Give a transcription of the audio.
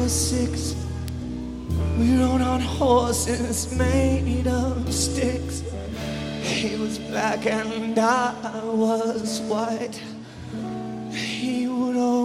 were 6, we rode on horses made of sticks. He was black and I was white. He would always